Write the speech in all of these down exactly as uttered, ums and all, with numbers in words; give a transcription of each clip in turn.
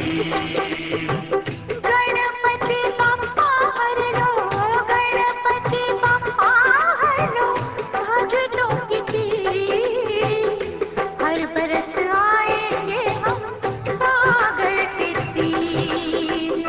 गणपति बप्पा हर लो, गणपति बप्पा हर लो भक्तों की पीर। हर बरस आएंगे हम सागर के तीर।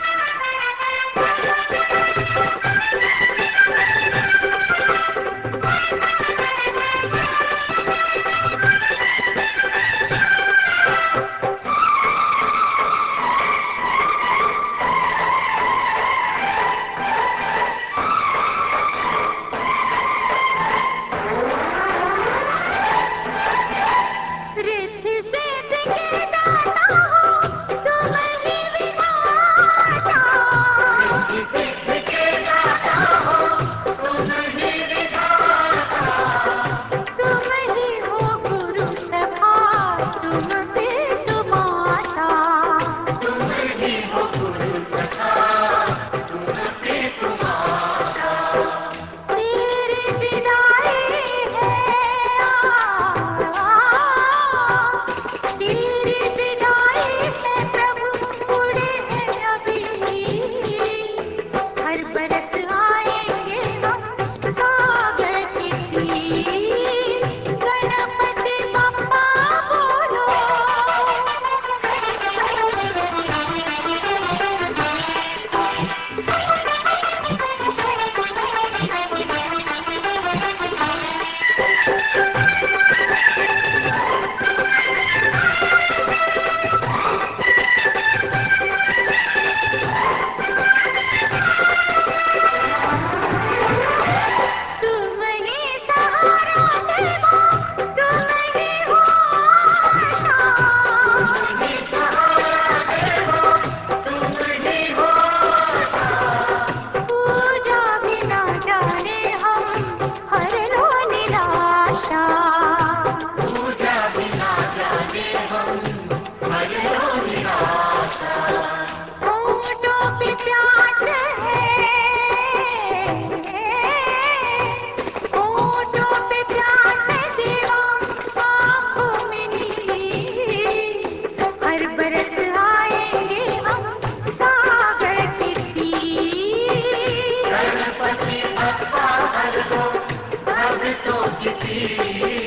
रिद्धि सिद्धि के दाता हो तुम ही विधाता। रिद्धि सिद्धि के दाता हो तुम ही विधाता। तुम ही हो गुरु सखा तुम पितु माता। तुम ही हो गुरु सखा तुम पितु माता। तेरी विदाई है तेरी विदाई है प्रभु उड़े हैं अभी। हर बरस आएंगे हम सागर के तीर। गणपति बप्पा बोलो। तुम ही सहारा देवा तुम ही हो आशा। तुम ही सहारा देवा तुम ही हो आशा। पूजा बिना जाने हम हर लो निराशा। पूजा बिना जाने हम हर लो निराशा। होठों पे प्यास है होठों पे प्यास है देवा आँखों में नीर। हर बरस आएंगे हम सागर के तीर। गणपति बप्पा हर लो भक्तों की पीर।